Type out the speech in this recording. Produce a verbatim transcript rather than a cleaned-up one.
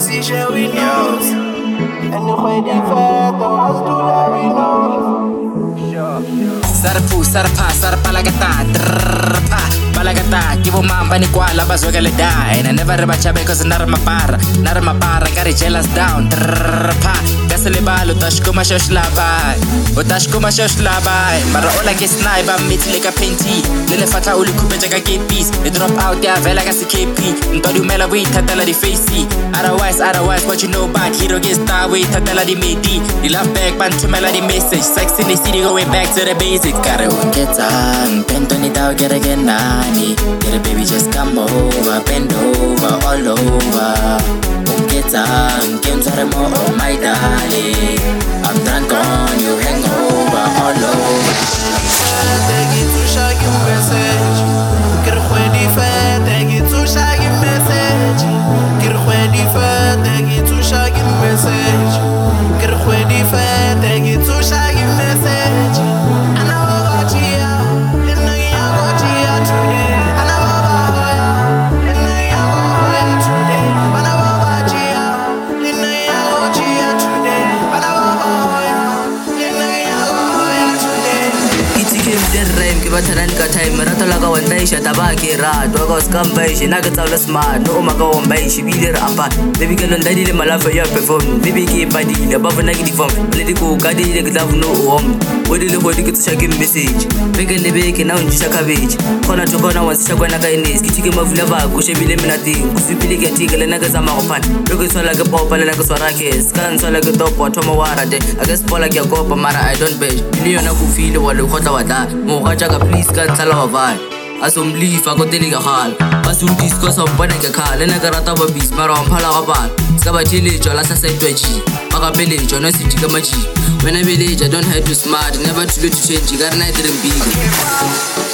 si j'ai Windows. And the way they fed, the house do that Windows. Sarpu, sarpa, sarpalagata, drpa, palagata, kibo mamba ni kwala bazwekele die. And I never ever chabe cause nara mapara, nara mapara, got it jealous down, drpa, gasele balo, tashkuma shoshlabai, utashkuma shoshlabai, mara ola ke sniper, miti leka penti, lele fata uli kupe jaga gate piece, they drop out there, vela gasi K P, ntodi umela we tatala di facey, otherwise, otherwise, what you know about, hero get star we tatala di medi, the love back, bantumela di message, sex in the city going back to the basics. Gotta get on, bend on it out, get again, nanny. Get a baby, just come over, bend over, all over. Get on, games are more, oh my darling. I'm drunk on you, hangover, all over. Take it to show you message. Get ready for, take it to show you message. Get ready for, take it to show you message. Get ready for, take it to show you message. Bataran ka time rato laga wandai sha tabaki ra to go scam bai shi naga tsawla smart no ma go bai shi bidir apa baby ke lon dadi le malafa ya perform baby ke badi le babu na gidi form le di ko gadi le glavu no om wodi le bodi ke tsha game message bege le beke na unji sha cabbage khona to khona wansi sha kwana ka ines ke tike mavula ba ku shebile mina ting ku sipile ke tike le naga zama go pan lo ke tswala ke popa le naga swara ke skan tswala ke topo thoma wara de aga spola ke kopa mara I don't bet le yona ku feel wa le khotla wa da mo ga ja please can't tell her why. As um leave, I got the nigga hall. As um discuss on Banaka car, then I got a top of beast, Maron Palabal. Sabatili, Jolasa said to a G. Maka village, or no city Gamaji. When I village, I don't have to smart, never too late to change. You got a night and big.